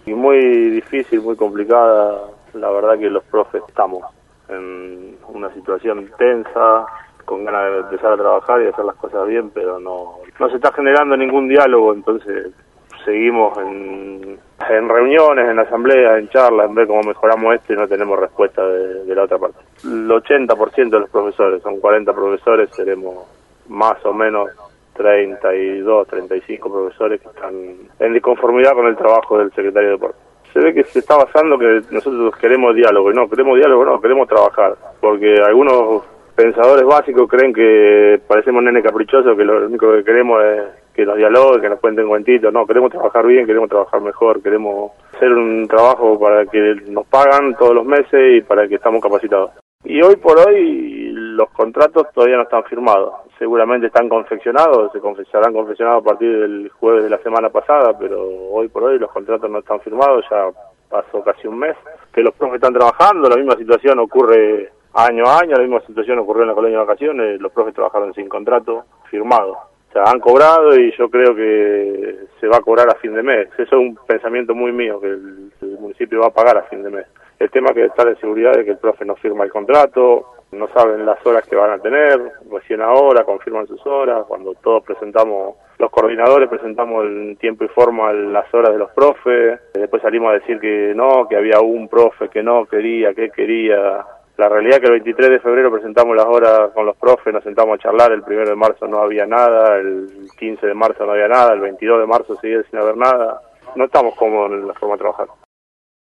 Y muy difícil, muy complicada. La verdad que los profes estamos en una situación tensa, con ganas de empezar a trabajar y hacer las cosas bien, pero no se está generando ningún diálogo, entonces seguimos en reuniones, en asambleas, en charlas, en ver cómo mejoramos esto y no tenemos respuesta de la otra parte. El 80% de los profesores, son 40 profesores, seremos más o menos 32, 35 profesores que están en disconformidad con el trabajo del secretario de Deportes. Se ve que se está basando que nosotros queremos diálogo, y no, queremos trabajar, porque algunos pensadores básicos creen que parecemos nene caprichosos, que lo único que queremos es que nos dialoguen, que nos cuenten cuentitos. No, queremos trabajar bien, queremos trabajar mejor, queremos hacer un trabajo para que nos pagan todos los meses y para que estamos capacitados. Y hoy por hoy los contratos todavía no están firmados, seguramente están confeccionados, serán confeccionados a partir del jueves de la semana pasada, pero hoy por hoy los contratos no están firmados, ya pasó casi un mes que los profes están trabajando. La misma situación ocurre año a año, la misma situación ocurrió en la colonia de vacaciones, los profes trabajaron sin contrato firmado. O sea, han cobrado y yo creo que se va a cobrar a fin de mes. Eso es un pensamiento muy mío, que el municipio va a pagar a fin de mes. El tema que está de seguridad es que el profe no firma el contrato, no saben las horas que van a tener, recién ahora confirman sus horas, cuando todos presentamos, los coordinadores presentamos en tiempo y forma las horas de los profes, después salimos a decir que no, que había un profe que no quería, que quería. La realidad es que el 23 de febrero presentamos las horas con los profes, nos sentamos a charlar, el 1 de marzo no había nada, el 15 de marzo no había nada, el 22 de marzo seguía sin haber nada. No estamos cómodos en la forma de trabajar.